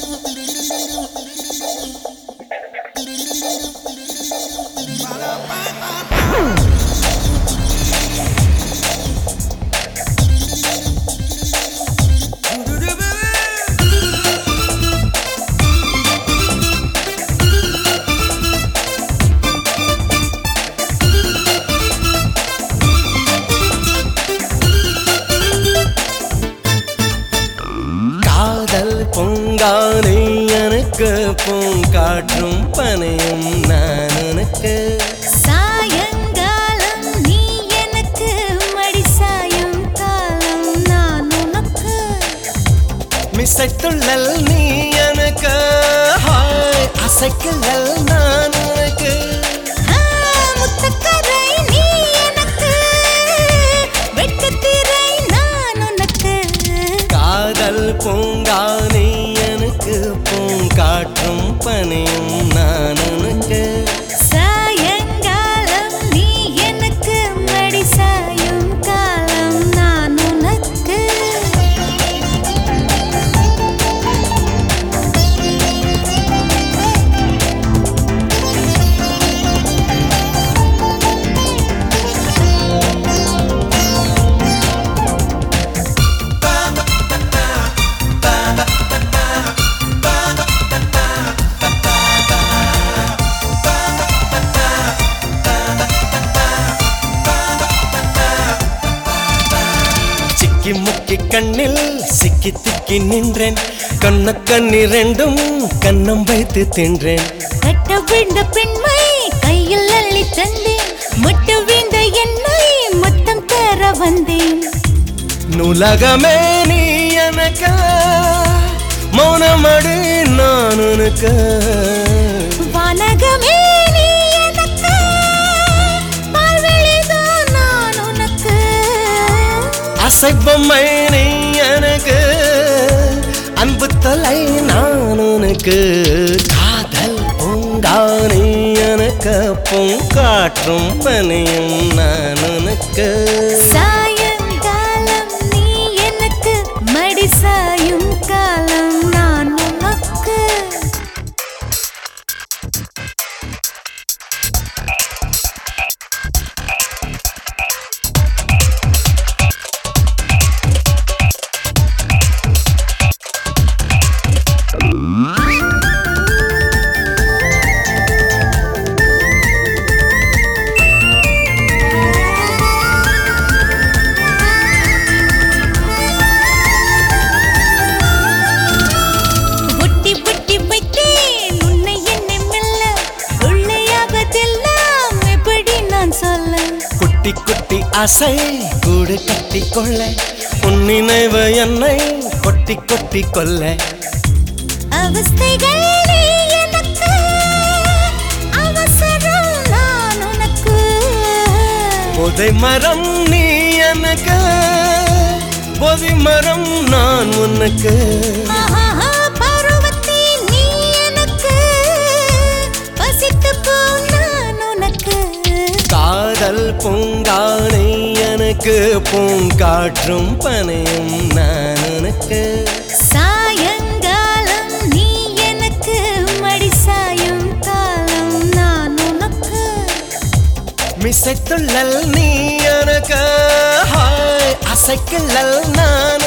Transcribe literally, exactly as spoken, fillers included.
பொங்கானை எனக்கு பூங்காற்றும் பனையும் நான் உனக்கு சாயங்காலம் நீ எனக்கு மடி சாயும் காலம் நான் உனக்கு மிசைத்துள்ளல் நீ எனக்கு ஹாய் அசைக்கல் நான் உனக்கு முத்தக்கரை நீ எனக்கு வெட்கத்திரை நான் உனக்கு காதல் பூங்கானை எனக்கு பூங்காற்றும் பனையும் நான் உனக்கு சாயங்காலம் நீ எனக்கு மடி சாயும் காலம் நான் உனக்கு சிக்கி முக்கி கண்ணில் சிக்கி திக்கி நின்றேன் கண்ண கண்ணிரண்டும் கண்ணம் வைத்து தின்றேன் கட்ட விழுந்த பெண்மை கையில் அள்ளி தந்தேன் முட்டு விழுந்த என்னை மொத்தம் தர வந்தேன் நூலகமே நீ எனக்கு மௌனமடு நான் உனக்கு வானகமே நீ எனக்கு பால்வெளிதான் நான் உனக்கு அசைப்பொம்மை நீ எனக்கு அன்பு தலை நான் உனக்கு காதல் பூங்கானை எனக்கு பூங்காற்றும் பனையும் நான் உனக்கு சாயங்காலம் நீ எனக்கு மடி சாயும் காலம் நான் உனக்கு ஒட்டி ஒட்டி வைத்தேன் உன்னை என்னை மெல்ல உள்ளையாவதெல்லாம் எப்படி நான் சொல்ல குட்டி குட்டி ஆசை கூடு கட்டி கொள்ள உன் நினைவு என்னை கொட்டி கொட்டி கொள்ள அவஸ்தைகள் நீ எனக்கு அவசரம் நான் உனக்கு போதை மரம் நீ எனக்கு போதை மரம் நான் உனக்கு ஆஹா, பருவத்தில் நீ எனக்கு பசித்து போ நான் உனக்கு காதல் பூங்கானை எனக்கு பூங்காற்றும் பனையும் நான் உனக்கு சாயங்காலம் நீ எனக்கு மடி சாயும் காலம் நான் உனக்கு மிசைத்துள்ளல் நீ எனக்கு ஹாய் அசைக்கல் நான்